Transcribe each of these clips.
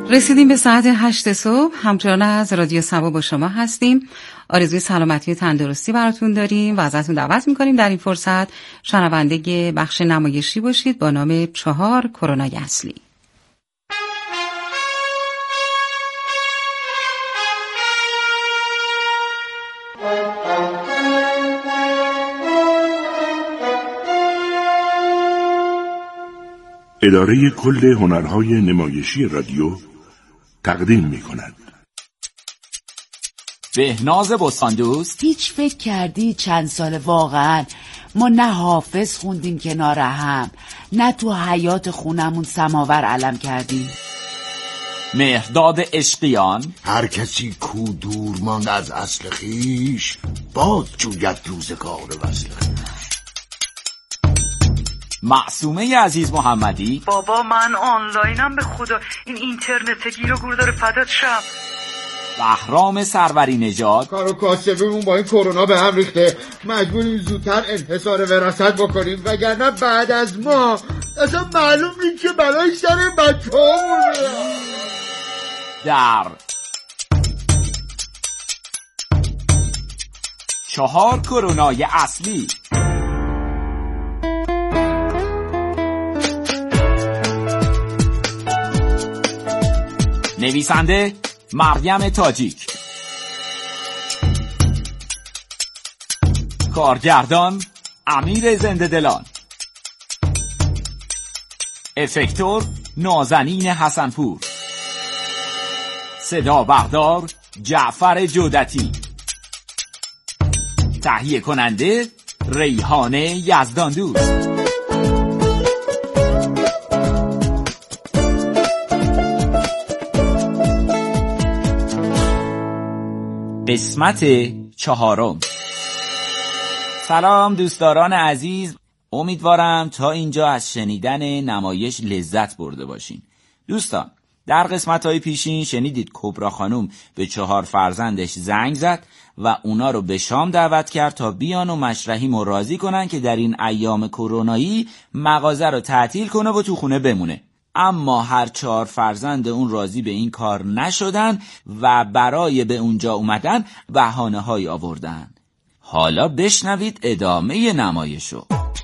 رسیدیم به ساعت 8 صبح. همچنان از رادیو سبا با شما هستیم. آرزوی سلامتی و تندرستی براتون داریم و ازتون دعوت میکنیم در این فرصت شنونده بخش نمایشی باشید با نام 4 کرونای اصلی. اداره کل هنرهای نمایشی رادیو تقدیم می‌کند. بهناز بستاندوست، هیچ فکر کردی چند سال واقعا ما نه حافظ خوندیم کنار هم، نه تو حیات خونمون سماور علم کردیم؟ مهرداد عشقیان، هر کسی کو دور ماند از اصل خیش، باز جوید روزگار وصل خویش. معصومه عزیز محمدی، بابا من آنلاینم به خدا، این اینترنت گیر و گور داره فدات شم. بهرام سروری نژاد، کار و کاسبیمون با این کرونا به هم ریخته، مجبوریم زودتر انحصار وراثت بکنیم وگرنه بعد از ما اصلا معلوم نیست که بلای سر بچه‌هامون در 4 کرونای اصلی. نویسنده مریم تاجیک، کارگردان امیر زنده دلان، افکتور نازنین حسنپور، صدا بردار جعفر جودتی، تهیه کننده ریحانه یزداندوست. قسمت 4. سلام دوستداران عزیز، امیدوارم تا اینجا از شنیدن نمایش لذت برده باشین. دوستان، در قسمت‌های پیشین شنیدید کبرا خانم به 4 فرزندش زنگ زد و اونا رو به شام دعوت کرد تا بیان و مشرحی راضی کنن که در این ایام کرونایی مغازه رو تعطیل کنه و تو خونه بمونه. اما هر 4 فرزند اون راضی به این کار نشدن و برای به اونجا اومدن بهانه‌هایی آوردن. حالا بشنوید ادامه نمایشو.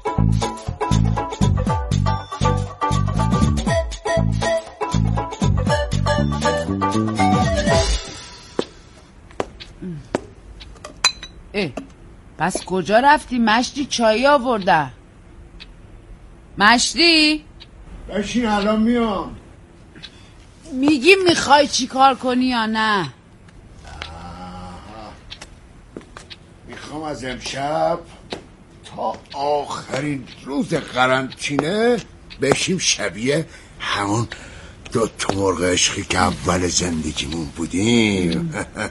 پس کجا رفتی مشتی؟ چایی آورده. مشتی؟ بشین الان میام. میگی میخوای چی کار کنی یا نه؟ میخوام از امشب تا آخرین روز قرنطینه بشیم شبیه همون 2 مرغ عشقی که اول زندگیمون بودیم.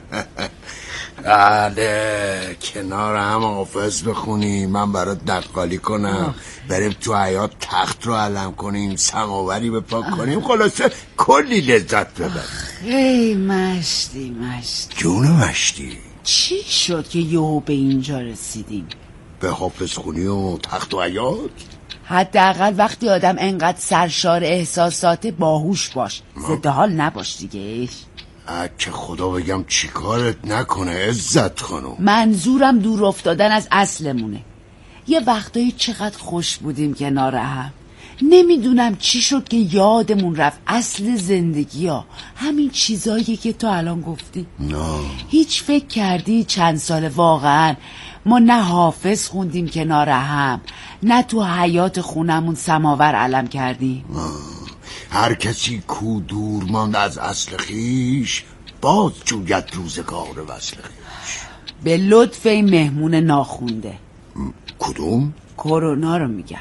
بله، کنار هم حافظ بخونیم، من برات دقالی کنم، بریم تو حیات تخت رو علم کنیم، سماوری بپاک کنیم، خلاصه کلی لذت ببریم. ای مشتی. جون مشتی، چی شد که یهو به اینجا رسیدیم؟ به حافظ خونی و تخت و حیات؟ حداقل وقتی آدم انقدر سرشار احساسات باهوش باش، ضد حال نباش دیگه. که خدا بگم چی کارت نکنه عزت خانم. منظورم دور افتادن از اصلمونه. یه وقتایی چقدر خوش بودیم کنار هم، نمیدونم چی شد که یادمون رفت اصل زندگی ها همین چیزایی که تو الان گفتی. نه. هیچ فکر کردی چند سال واقعا ما نه حافظ خوندیم کنار هم، نه تو حیات خونمون سماور علم کردیم؟ هر کسی کو دور ماند از اصل خیش، باز جوید روزگار وصل خیش. به لطف این مهمون ناخونده. کدوم؟ کرونا رو میگم.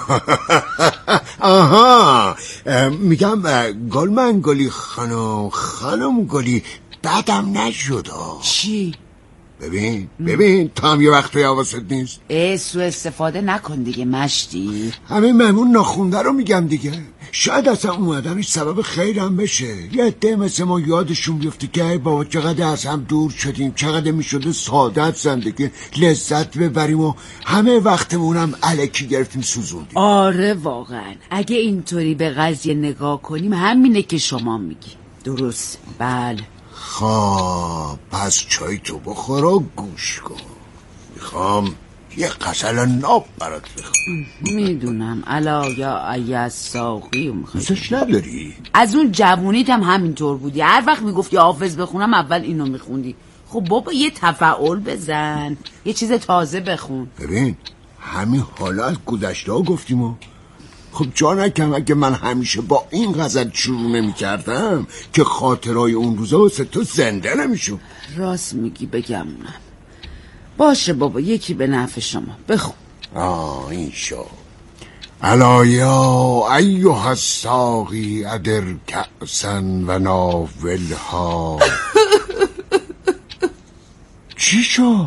آها، میگم گل من گلی خانم گلی بدم نشد. چی؟ ببین تو هم یه وقتی حواست نیست. سوء استفاده نکن دیگه مشتی. همین مهمون ناخونده رو میگم دیگه. شاید اصلا اومدنش سبب خیرم بشه. یه عده مثل ما یادشون بیفته که ای بابا چقدر از هم دور شدیم، چقدر میشده سعادت زندگی لذت ببریم و همه وقتمونم الکی گرفتیم سوزوندیم. آره واقعا اگه اینطوری به قضیه نگاه کنیم همینه که شما میگی. درست، بله. خب پس چای تو بخور و گوش کن. میخوام یه غزل ناب برات بخونم. میدونم الا یا ایاز ساقی دوستش نداری؟ از اون جوونیت هم همینطور بودی، هر وقت میگفتی حافظ بخونم اول اینو میخوندی. خب بابا یه تفعول بزن، یه چیز تازه بخون. ببین همین حالا از گذشته ها گفتیم و خب جا نکم اگه من همیشه با این غزل شروع نمی کردم که خاطرهای اون روزا واسه تو زنده نمیشون. راست میگی بگمونم. باشه بابا یکی به نفع شما بخون. این شو الا یا ایها الساقی ادر کأسا و ناولها. چی شو؟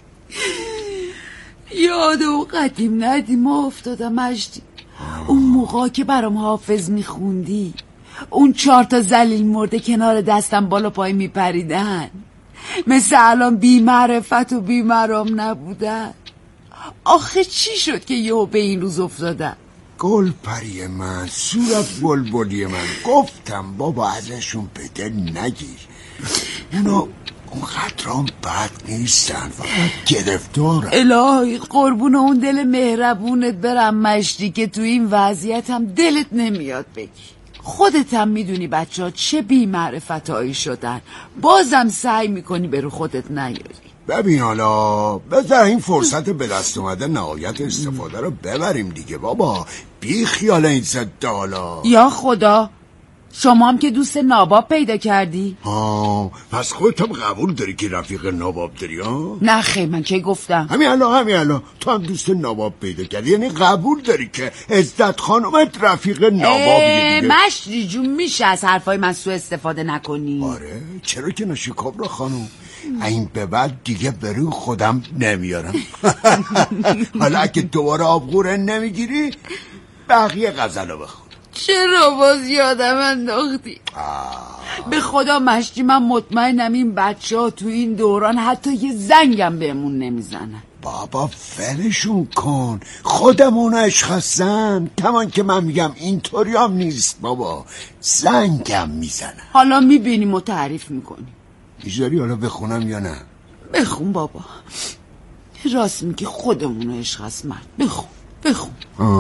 یاد اون قدیم ندیما افتادم مجدی. اون موقع که برام حافظ میخوندی، اون 4 تا ذلیل مرده کنار دستم بالا پای میپریدن، مثل الان بی معرفت و بی مرام نبودن. آخه چی شد که یهو به این روز افتادن؟ گل پری من، صورت بلبلی من، گفتم بابا ازشون به دل نگیر. اونا اون خطران بد نیستن، فقط گرفتارن. الهی قربون اون دل مهربونت برم مشتی که تو این وضعیت هم دلت نمیاد بگی. خودت هم میدونی بچه ها چه بی معرفتایی شدن، بازم سعی میکنی برو خودت نیاری. ببین حالا بذار این فرصت به دست اومده نهایت استفاده رو ببریم دیگه بابا. بی خیال این زده حالا. یا خدا، شما هم که دوست ناباب پیدا کردی؟ پس خودت هم قبول داری که رفیق ناباب داری ها؟ نه خیلی من چه گفتم؟ همین الان تو هم دوست ناباب پیدا کردی، یعنی قبول داری که عزت خانومت رفیق نابابی دیگه. مشتی جون میشه از حرفای من سوء استفاده نکنی؟ آره چرا که نشه کبرا خانوم، این به بعد دیگه برو خودم نمیارم. حالا اگه دوباره آبغوره نمیگیری بقیه غزلو بخون. چرا باز یادم انداختی؟ به خدا مشتی من مطمئنم این بچه ها تو این دوران حتی یه زنگم بهمون نمیزنن. بابا فلشون کن، خودمون عشق هستن. کمان که من میگم اینطوری هم نیست بابا، زنگم میزنن. حالا میبینیم و تعریف میکنیم. میذاری حالا بخونم یا نه؟ بخون بابا، راست میگی خودمون عشق هست من. بخون.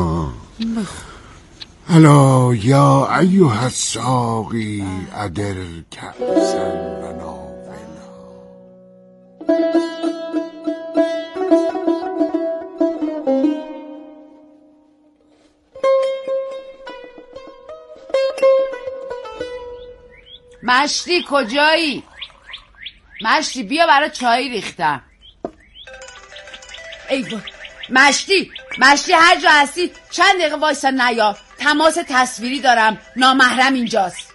الا یا ایها الساقی ادر کأسا و ناولها. مشتی کجایی؟ مشتی بیا برای چای ریختم. ای وای مشتی هر جا هستی چند دقیقه وایسا نیا، تماس تصویری دارم، نامحرم اینجاست.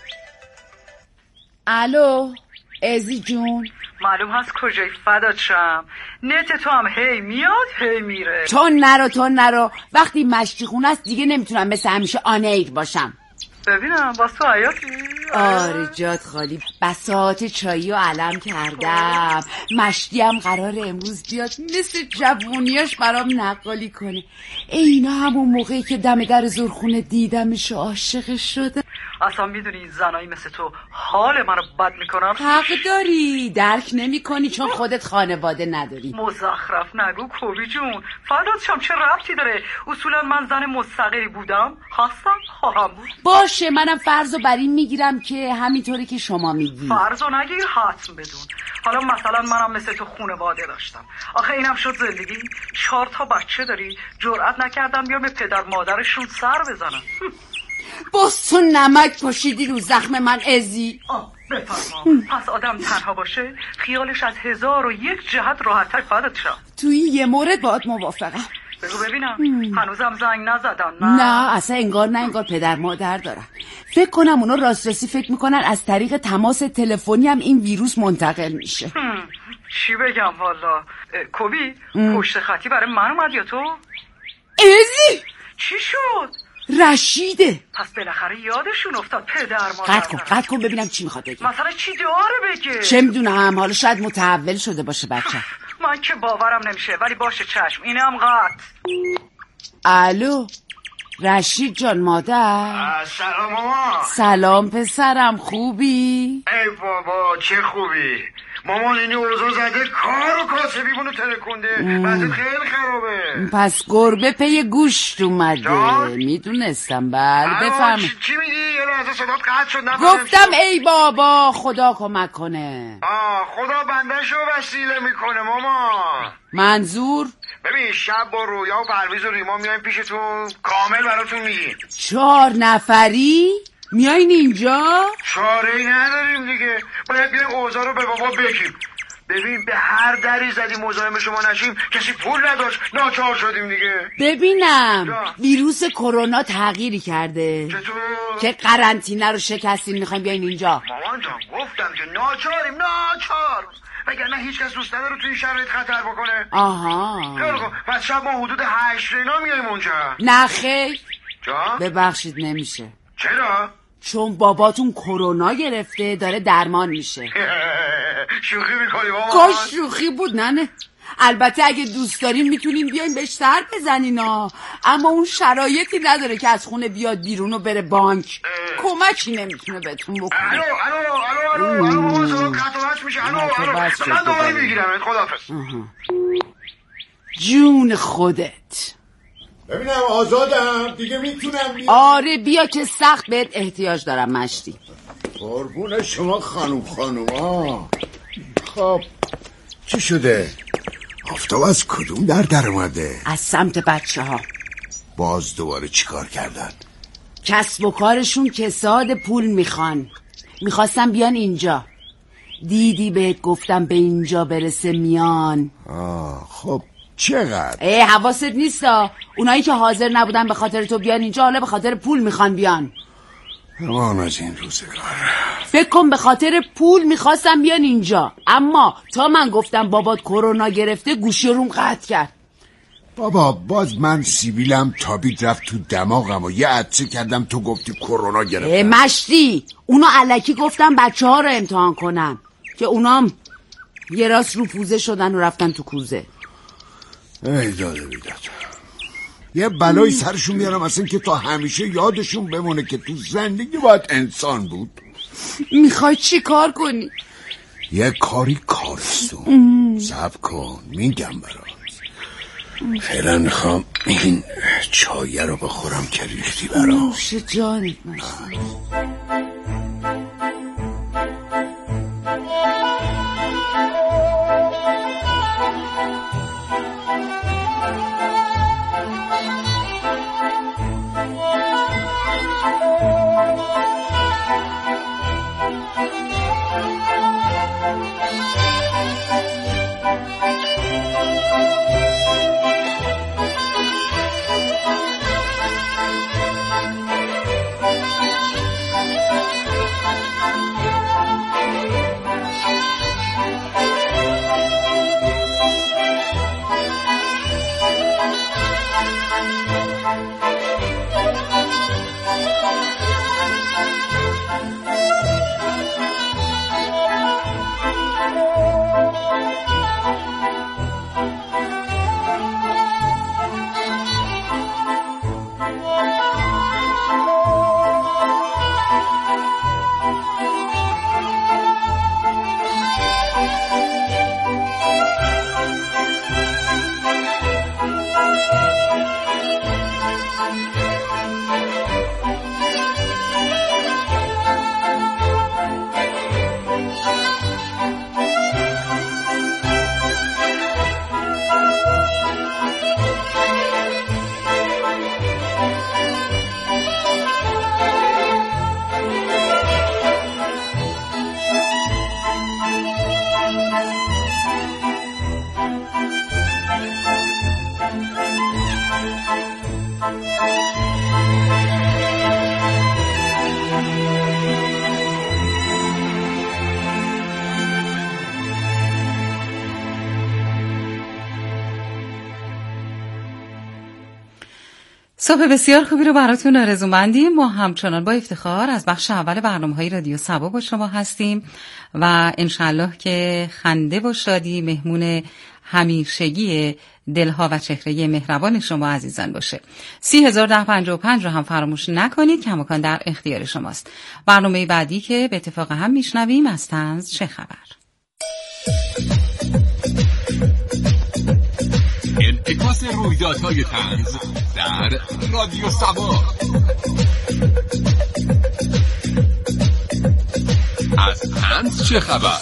الو ازی جون، معلوم هست کجای فدات شم. نت تو هم هی میاد هی میره. تو نرو وقتی مشتی خونه است دیگه نمیتونم مثل همیشه آنیر باشم. ببینم باز تو حیاتی؟ آره جات خالی، بساط چایی و علم کردم. مشتی هم قرار امروز بیاد مثل جوونیاش برام نقالی کنه. اینا همون موقعی که دم در زورخونه دیدمش و عاشق شده. اصلا میدونی زنایی مثل تو حال منو بد میکنن؟ حق داری، درک نمی کنی چون خودت خانواده نداری. مزخرف نگو کوبی جون، فردات شم چه ربطی داره؟ اصولا من زن مستقلی بودم، هستم، خواهم بود. باشه منم فرضو بر این میگیرم که همینطوری که شما میگی. فرضو نگیر، حتم بدون. حالا مثلا منم مثل تو خانواده داشتم، آخه اینم شد زندگی. 4 تا بچه داری، جرئت نکردم بیام به پدر مادرشون سر بزنم. باز تو نمک پاشیدی رو زخم من ازی. بفرما. پس آدم تنها باشه خیالش از 1001 جهت راحت‌تر فدات شم. توی یه مورد باهات موافقم. بگو ببینم هنوزم زنگ نزدن؟ نه اصلا انگار پدر مادر دارن. فکر کنم اونا راستی فکر میکنن از طریق تماس تلفنی هم این ویروس منتقل میشه. چی بگم والا. کوبی پشت خطی برای من اومد یا تو؟ ازی چی شد؟ رشیده. پس بالاخره یادشون افتاد پدر مادر. قطع کن ببینم چی میخواد بگه. مثلا چی داره بگه؟ چه میدونم، حالا شاید متحول شده باشه بچه. من که باورم نمیشه، ولی باشه چشم، اینه هم قطع. الو رشید جان مادر. سلام ماما. سلام پسرم، خوبی؟ ای بابا چه خوبی. مامان اینی اوضاع زده کار و کاسبیمونو ترکونده. وضعیت خیلی خرابه. پس گربه پی گوشت اومده. میدونستم. بله بفهم. چی میگی؟ یه لحظه صدات قطع شد. گفتم ای بابا خدا کمک کنه. خدا بندهشو وسیله میکنه ماما. منظور؟ ببین شب با رویا و پرویز و ریما میایم پیشتون، کامل براتون میگیم. 4 نفری؟ میایین اینجا؟ چاره‌ای نداریم دیگه، باید بیایم اوضاع رو به بابا بگیم. ببین به هر دری زدیم مزاحم شما نشیم، کسی پول نداشت، ناچار شدیم دیگه. ببینم ویروس کرونا تغییری کرده. چطور؟ که قرنطینه رو شکستین میخوایم بیاین اینجا. مامان جان گفتم که ناچاریم، ناچار، وگرنه هیچ کس دوست نداره تو این شرایط خطر بکنه. آها خیلی خوب، پس شب ما حدود 8 اینا میایم اونجا. نه خیر. جان؟ ببخشید نمیشه. چرا؟ چون باباتون کرونا گرفته، داره درمان میشه. شوخی میکنی بابا؟ کاش شوخی بود. نه البته اگه دوست دارین میتونین بیاین بهش سر بزنین اما اون شرایطی نداره که از خونه بیاد بیرون و بره بانک. کمکی نمیتونه بهتون بکنه. الو بابا صدا قطع میشه. الو من دوباره میگیرم. خداحافظ. جون خودت. ببینم آزادم دیگه، میتونم بیام؟ آره بیا که سخت بهت احتیاج دارم مشتی. قربون شما خانوم. خب چی شده؟ آفتاب از کدوم در اومده؟ از سمت بچه‌ها. باز دوباره چیکار کردن؟ کسب و کارشون کساد پول میخواستن بیان اینجا. دیدی بهت گفتم به اینجا برسه میان. خب چقدر؟ حواست نیستا؟ اونایی که حاضر نبودن به خاطر تو بیان اینجا حالا به خاطر پول میخوان بیان. امان از این روزگار. فکر کن به خاطر پول میخواستم بیان اینجا، اما تا من گفتم بابات کرونا گرفته گوشی روم قطع کرد. بابا باز من سیبیلم تابید رفت تو دماغم و یه عطسه کردم تو گفتی کرونا گرفته. مشتی اونا الکی گفتم بچه‌ها رو امتحان کنم که اونام یه راست رو پوزه شدن و رفتن تو کوزه. ای داده بیداد، یه بلایی سرشون میارم اصلا که تا همیشه یادشون بمونه که تو زندگی باید انسان بود. میخوای چی کار کنی؟ یه کاری کارستون. صبر کن میگم برات. فعلا میخوام این چایه رو بخورم که ریختی برام. نوش جانت باشه. صبح بسیار خوبی رو براتون آرزومندیم. ما همچنان با افتخار از بخش اول برنامه‌های رادیو سبا با شما هستیم و انشالله که خنده و شادی مهمون همیشگی دلها و چهره مهربان شما عزیزان باشه. 30,1055 رو هم فراموش نکنید، کماکان در اختیار شماست. برنامه بعدی که به اتفاق هم میشنویم از طنز چه خبر؟ انعکاس رویدادهای طنز در رادیو سوا. از طنز چه خبر؟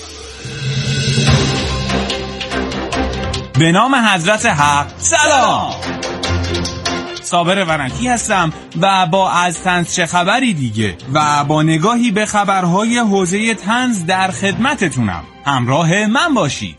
به نام حضرت حق. سلام، صابر ورنکی هستم و با از طنز چه خبری دیگه و با نگاهی به خبرهای حوزه طنز در خدمتتونم. همراه من باشید.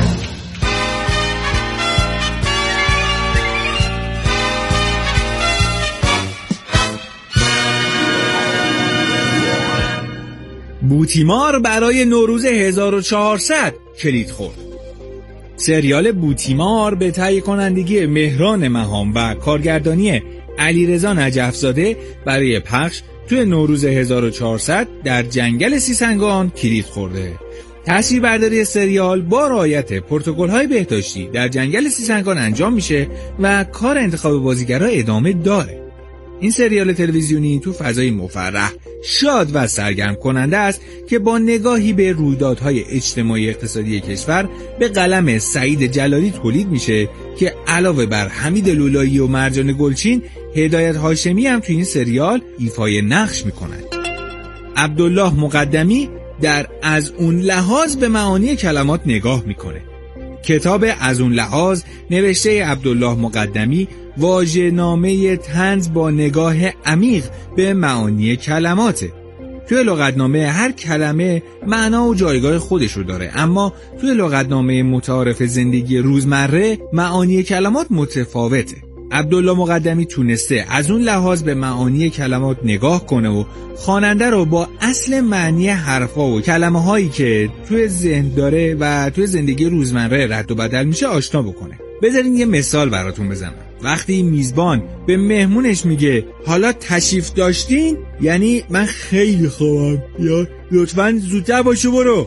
بوتیمار برای نوروز 1400 کلید خورد. سریال بوتیمار به تهیه کنندگی مهران مهام و کارگردانی علیرضا نجف‌زاده برای پخش توی نوروز 1400 در جنگل سیسنگان کلید خورده. تصویربرداری سریال با رعایت پروتکل‌های بهداشتی در جنگل سیسنگان انجام میشه و کار انتخاب بازیگرها ادامه داره. این سریال تلویزیونی تو فضای مفرح، شاد و سرگرم کننده است که با نگاهی به رویدادهای اجتماعی اقتصادی کشور به قلم سعید جلالی تولید میشه که علاوه بر حمید لولایی و مرجان گلچین، هدایت هاشمی هم تو این سریال ایفای نقش میکنند. عبدالله مقدمی در از اون لحاظ به معانی کلمات نگاه میکنه. کتاب از اون لحاظ نوشته عبدالله مقدمی واژه‌نامه طنز با نگاه عمیق به معانی کلماته. توی لغتنامه هر کلمه معنا و جایگاه خودش رو داره، اما توی لغتنامه متعارف زندگی روزمره معانی کلمات متفاوته. عبدالله مقدمی تونسته از اون لحاظ به معانی کلمات نگاه کنه و خواننده رو با اصل معنی حرفا و کلمه هایی که توی ذهن داره و توی زندگی روزمره رد و بدل میشه آشنا بکنه. بذارین یه مثال براتون بزنم. وقتی میزبان به مهمونش میگه حالا تشریف داشتین، یعنی من خیلی خوبم، یا لطفاً زودتر باشه برو.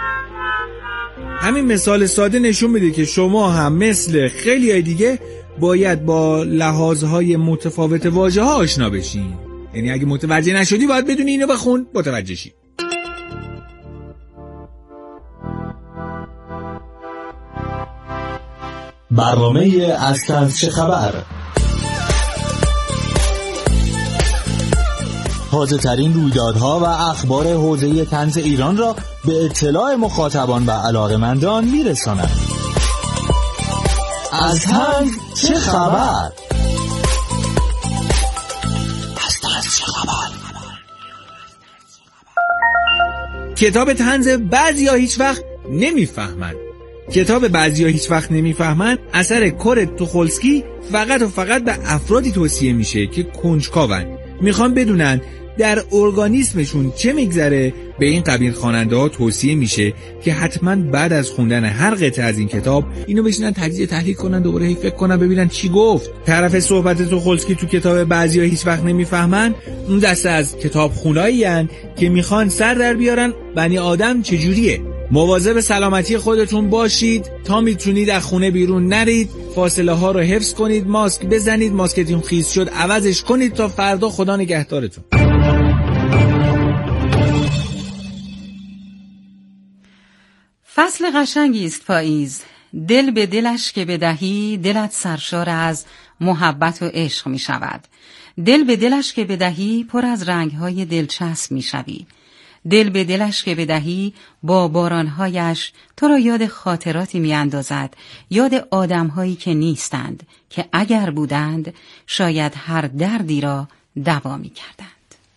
همین مثال ساده نشون میده که شما هم مثل خیلی های دیگه باید با لحاظهای متفاوت واژه ها آشنا بشین. یعنی اگه متوجه نشدی باید بدونی اینو بخون متوجه شی. برنامه از طنز چه خبر؟ تازه ترین رویدادها و اخبار حوزه طنز ایران را به اطلاع مخاطبان و علاقه‌مندان میرساند. از طنز چه خبر؟ از طنز چه خبر؟ کتاب طنز بعضیا هیچ وقت نمیفهمن. کتاب بعضیا هیچ وقت نمیفهمن اثر کورت توخولسکی فقط و فقط به افرادی توصیه میشه که کنجکاون، میخوان بدونن در ارگانیسمشون چه میگذره. به این قبیل خواننده ها توصیه میشه که حتما بعد از خوندن هر قطعه از این کتاب اینو بشینن تجزیه تحلیل کنن، دوباره فکر کنن ببینن چی گفت. طرف صحبت توخولسکی تو کتاب بعضیا هیچ وقت نمیفهمن اون دسته از کتاب خونایی هن که میخوان سر در بیارن بنی آدم چجوریه. مواظب سلامتی خودتون باشید، تا میتونید از خونه بیرون نرید، فاصله ها رو حفظ کنید، ماسک بزنید، ماسکتون خیس شد عوضش کنید تا فردا خدا نگهدارتون. فصل قشنگی است پاییز. دل به دلش که بدهی، دلت سرشار از محبت و عشق می شود. دل به دلش که بدهی، پر از رنگهای دلچسب می شوی. دل به دلش که بدهی، با بارانهایش تو را یاد خاطراتی می اندازد، یاد آدمهایی که نیستند، که اگر بودند شاید هر دردی را دوا می کردند.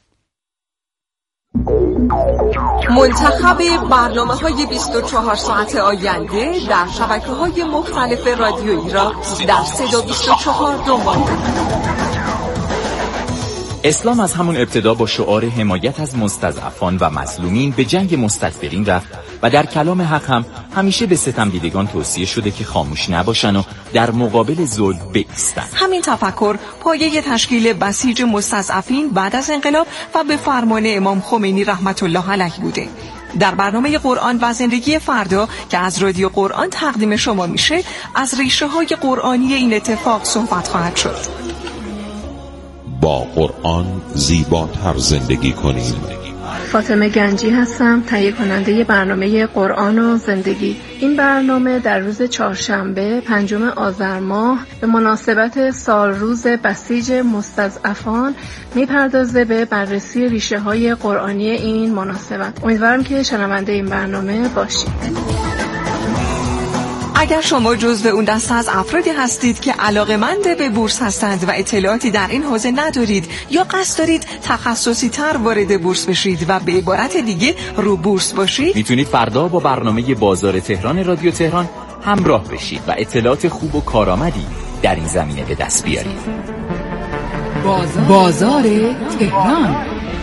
منتخب برنامه‌های 24 ساعت آینده در شبکه‌های مختلف رادیویی را در صدا 24 دنبال کنید. اسلام از همون ابتدا با شعار حمایت از مستضعفان و مظلومین به جنگ مستکبرین رفت و در کلام حق هم همیشه به ستمدیدگان توصیه شده که خاموش نباشن و در مقابل ظلم بایستن. همین تفکر پایه تشکیل بسیج مستضعفین بعد از انقلاب و به فرمان امام خمینی رحمت الله علیه بوده. در برنامه قرآن و زندگی فردا که از رادیو قرآن تقدیم شما میشه، از ریشه های قرآنی این اتفاق صحبت خواهد شد. با قرآن زیباتر زندگی کنیم. فاطمه گنجی هستم، تهیه کننده برنامه قرآن و زندگی. این برنامه در روز چهارشنبه 5 آذر ماه به مناسبت سال روز بسیج مستضعفان میپردازه به بررسی ریشه های قرآنی این مناسبت. امیدوارم که شنونده این برنامه باشید. اگر شما جزو اون دسته از افرادی هستید که علاقه‌مند به بورس هستند و اطلاعاتی در این حوزه ندارید یا قصد دارید تخصصی تر وارد بورس بشید و به عبارت دیگه رو بورس باشید، میتونید فردا با برنامه بازار تهران رادیو تهران همراه بشید و اطلاعات خوب و کارآمدی در این زمینه به دست بیارید. بازار تهران.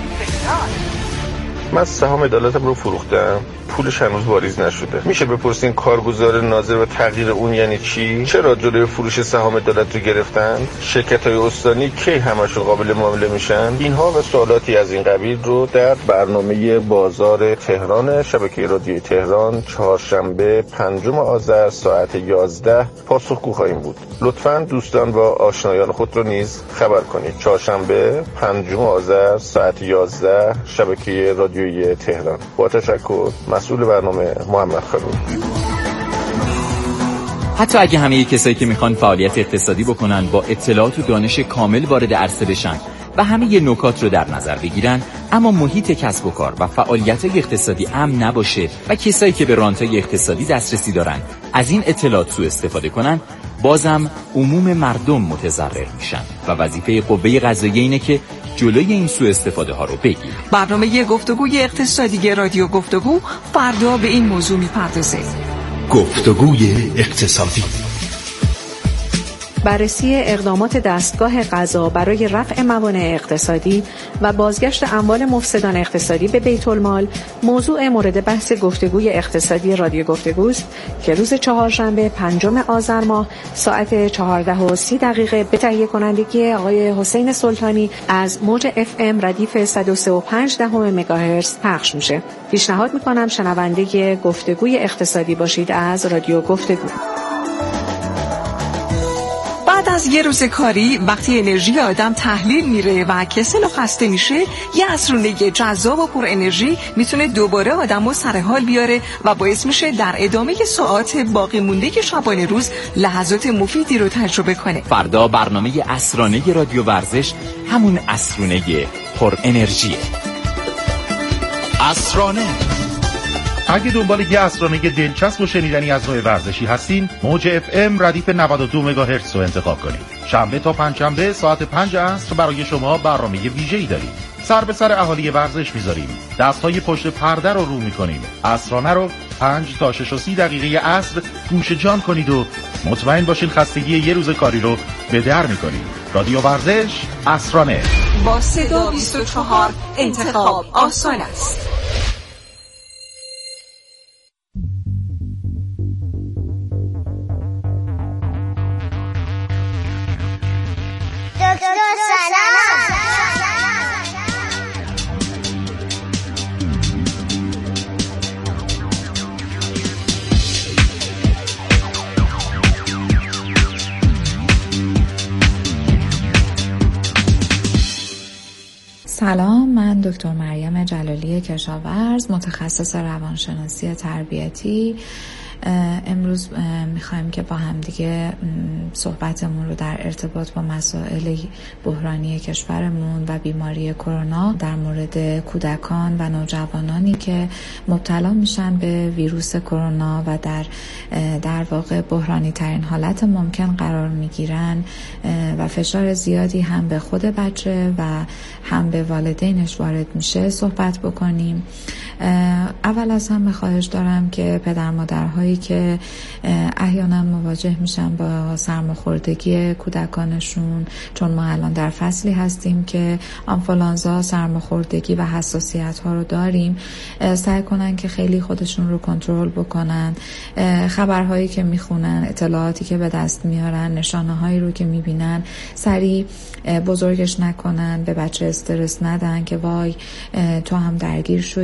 من سهام عدالتم رو فروختم، پولش هنوز واریز نشده. میشه بپرسین کارگزار ناظر و تغییر اون یعنی چی؟ چرا جلوی فروش سهام عدالت رو گرفتن؟ شرکت‌های استانی کی همشون قابل معامله میشن؟ اینها و سوالاتی از این قبیل رو در برنامه بازار تهران شبکه رادیوی تهران چهارشنبه 5 آذر ساعت 11 پاسخگو خواهیم بود. لطفاً دوستان و آشنایان خود رو نیز خبر کنید. چهارشنبه 5 آذر ساعت 11 شبکه رادیویی تهران. با تشکر. مسئول برنامه محمد خانوم. حتی اگه همه کسایی که میخوان فعالیت اقتصادی بکنن با اطلاعات و دانش کامل وارد عرصه بشن و همه نکات رو در نظر بگیرن، اما محیط کسب و کار و فعالیت‌های اقتصادی امن نباشه و کسایی که به رانت‌های اقتصادی دسترسی دارن از این اطلاعات سوء استفاده کنن، بازم عموم مردم متضرر میشن و وظیفه قوه قضاییه اینه که جلوی این سوء استفاده ها رو بگیر. برنامه گفتگوی اقتصادی رادیو گفتگو فردا به این موضوع میپردازه. گفتگوی اقتصادی. بررسی اقدامات دستگاه قضا برای رفع موانع اقتصادی و بازگشت اموال مفسدان اقتصادی به بیت المال موضوع مورد بحث گفتگوی اقتصادی رادیو گفتگوست که روز چهارشنبه 5 آذر ماه ساعت 14:30 به تهیه کنندگی آقای حسین سلطانی از موج FM ردیف 103.5 مگاهرتز پخش میشه. پیشنهاد میکنم شنونده گفتگوی اقتصادی باشید از رادیو گفتگو. بعد از یه روز کاری وقتی انرژی آدم تحلیل میره و کسل و خسته میشه، یه عصرونه جذاب و پر انرژی میتونه دوباره آدمو سر حال بیاره و باعث میشه در ادامه ساعات باقی مونده شبانه روز لحظات مفیدی رو تجربه کنه. فردا برنامه عصرانه رادیو ورزش همون عصرونه پر انرژیه. عصرانه. اگه دنبال یه عصرانه دلچسب و شنیدنی از نوع ورزشی هستین، موج FM ردیف 92 مگاهرتز رو انتخاب کنید. شنبه تا پنجشنبه ساعت 5 عصر برای شما برنامه ویژه‌ای داریم. سر به سر اهالی ورزش میذاریم. دست‌های پشت پرده رو میکنیم. عصرانه رو 5 تا 6:30 عصر گوش جان کنید و مطمئن باشین خستگی یه روز کاری رو به در میکنید. رادیو ورزش عصرانه. با صدا 24 انتخاب آسان است. سلام، من دکتر مریم جلالی کشاورز، متخصص روانشناسی تربیتی. امروز میخوایم که با هم دیگه صحبتمون رو در ارتباط با مسائل بحرانی کشورمون و بیماری کرونا در مورد کودکان و نوجوانانی که مبتلا میشن به ویروس کرونا و در واقع بحرانی ترین حالت ممکن قرار میگیرن و فشار زیادی هم به خود بچه و هم به والدینش وارد میشه صحبت بکنیم. اول از همه خواهش دارم که پدر مادرهایی که احیانا مواجه میشن با سرماخوردگی کودکانشون، چون ما الان در فصلی هستیم که آنفولانزا، سرماخوردگی و حساسیت ها رو داریم، سعی کنن که خیلی خودشون رو کنترل بکنن. خبرهایی که میخونن، اطلاعاتی که به دست میارن، نشانه هایی رو که میبینن سریع بزرگش نکنن، به بچه استرس ندن که وای تو هم درگیر شدی،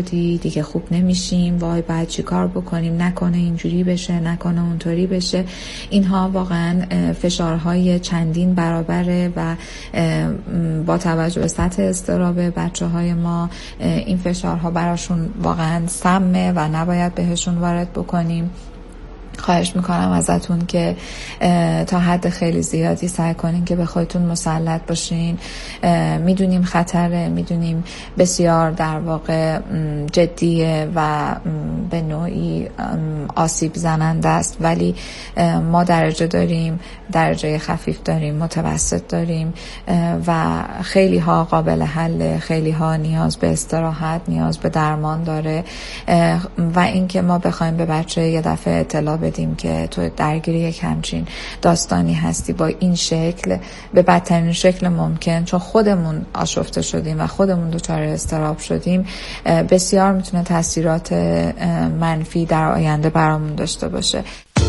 دیگه خوب نمیشیم، وای باید چی کار بکنیم، نکنه اینجوری بشه، نکنه اونطوری بشه. اینها واقعا فشارهای چندین برابره و با توجه به سطح اضطراب بچه‌های ما این فشارها براشون واقعا سمه و نباید بهشون وارد بکنیم. خواهش میکنم ازتون که تا حد خیلی زیادی سعی کنین که به خودتون مسلط باشین. میدونیم خطره، میدونیم بسیار در واقع جدیه و به نوعی آسیب زننده است، ولی ما درجه داریم، درجه خفیف داریم، متوسط داریم و خیلی ها قابل حل، خیلی ها نیاز به استراحت، نیاز به درمان داره و اینکه ما بخوایم به بچه یه دفعه اطلاع بدیم که تو درگیر یک همچین داستانی هستی با این شکل، به بدترین شکل ممکن، چون خودمون آشفته شدیم و خودمون دچار اضطراب شدیم، بسیار میتونه تاثیرات منفی در آینده برامون داشته باشه.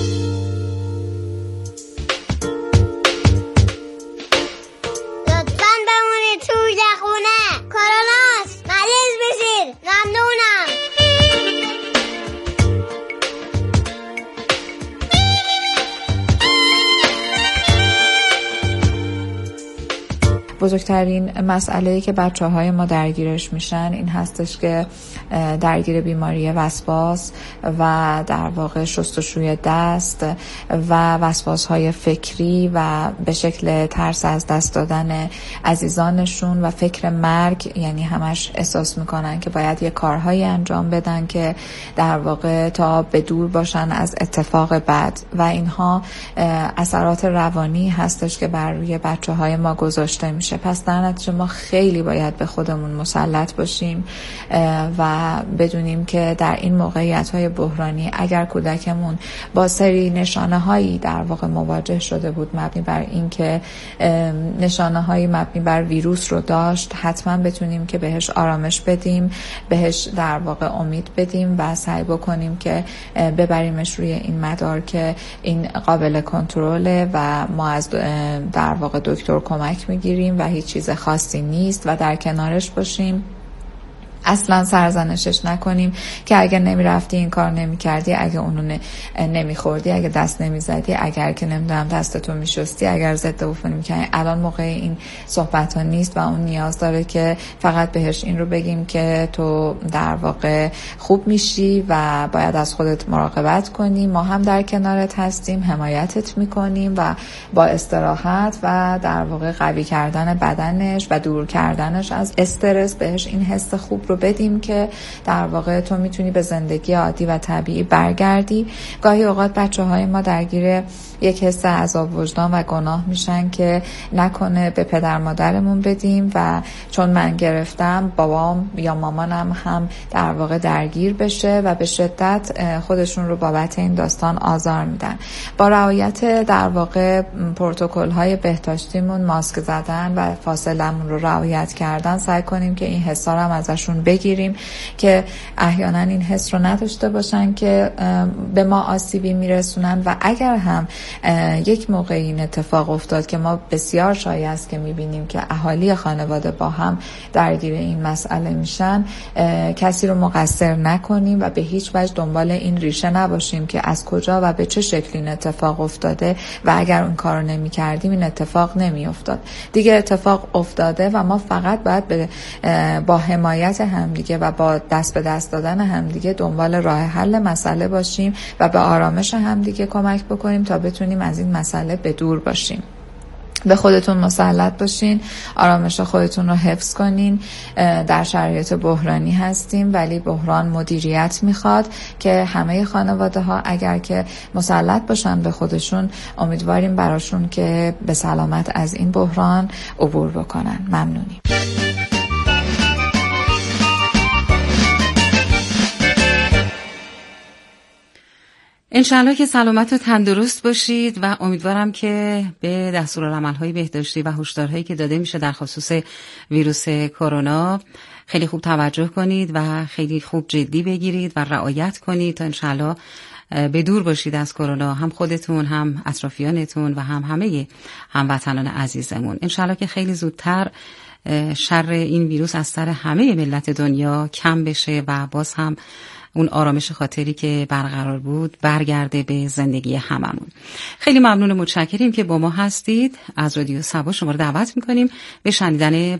لطفاً بمونید توی خونه، کرونا مریض بشید، ممنونم. بزرگترین مسئله‌ای که بچه‌های ما درگیرش میشن این هستش که درگیر بیماری وسواس و در واقع شستشوی دست و وسواس‌های فکری و به شکل ترس از دست دادن عزیزانشون و فکر مرگ، یعنی همش احساس میکنن که باید یه کارهایی انجام بدن که در واقع تا به دور باشن از اتفاق بد و اینها اثرات روانی هستش که بر روی بچه‌های ما گذاشته میشه. پس در نتیجه ما خیلی باید به خودمون مسلط باشیم و بدونیم که در این موقعیت‌های بحرانی اگر کودکمون با سری نشانه‌هایی در واقع مواجه شده بود مبنی بر این که نشانه‌هایی مبنی بر ویروس رو داشت، حتما بتونیم که بهش آرامش بدیم، بهش در واقع امید بدیم و سعی بکنیم که ببریمش روی این مدار که این قابل کنترله و ما از در واقع دکتر کمک میگیریم و هیچ چیز خاصی نیست و در کنارش باشیم. اصلا سرزنشش نکنیم که اگه نمیرفتی این کار نمیکردی، اگه اونو نمیخوردی، اگه دست نمیزدی، اگر که نمیدونم دستتو میشستی، اگر ضد عفونی میکنی. الان موقع این صحبت ها نیست و اون نیاز داره که فقط بهش این رو بگیم که تو در واقع خوب میشی و باید از خودت مراقبت کنی، ما هم در کنارت هستیم، حمایتت میکنیم و با استراحت و در واقع قوی کردن بدنش و دور کردنش از استرس بهش این حس خوب رو بدیم که در واقع تو میتونی به زندگی عادی و طبیعی برگردی. گاهی اوقات بچه‌های ما درگیر یک حس عذاب وجدان و گناه میشن که نکنه به پدر مادرمون بدیم و چون من گرفتم بابام یا مامانم هم در واقع درگیر بشه و به شدت خودشون رو بابت این داستان آزار میدن. با رعایت در واقع پروتکل‌های بهداشتیمون، ماسک زدن و فاصله‌مون رو رعایت کردن، سعی کنیم که این حسا رو هم ازشون بگیریم که احیانا این حس رو نداشته باشن که به ما آسیبی میرسونن و اگر هم یک موقع این اتفاق افتاد که ما بسیار شایع است که میبینیم که اهالی خانواده با هم درگیر این مسئله میشن، کسی رو مقصر نکنیم و به هیچ وجه دنبال این ریشه نباشیم که از کجا و به چه شکلی این اتفاق افتاده و اگر اون کار رو نمی کردیم این اتفاق نمی افتاد. دیگه اتفاق افتاده و ما فقط باید با حمایت همدیگه و با دست به دست دادن همدیگه دنبال راه حل مسئله باشیم و به آرامش همدیگه کمک بکنیم تا بتونیم از این مسئله به دور باشیم. به خودتون مسلط باشین، آرامش خودتون رو حفظ کنین. در شرایط بحرانی هستیم ولی بحران مدیریت میخواد که همه خانواده ها اگر که مسلط باشن به خودشون، امیدواریم براشون که به سلامت از این بحران عبور بکنن. ممنونیم. انشالله که سلامت و تندرست باشید و امیدوارم که به دستورالعمل‌های بهداشتی و هشدارهایی که داده میشه در خصوص ویروس کرونا خیلی خوب توجه کنید و خیلی خوب جدی بگیرید و رعایت کنید تا انشالله به دور باشید از کرونا، هم خودتون، هم اطرافیانتون و هم همه هموطنان عزیزمون. انشالله که خیلی زودتر شر این ویروس از سر همه ملت دنیا کم بشه و باز هم اون آرامش خاطری که برقرار بود برگرده به زندگی هممون. خیلی ممنون و متشکریم که با ما هستید. از رادیو صبا شما رو دعوت میکنیم به شنیدن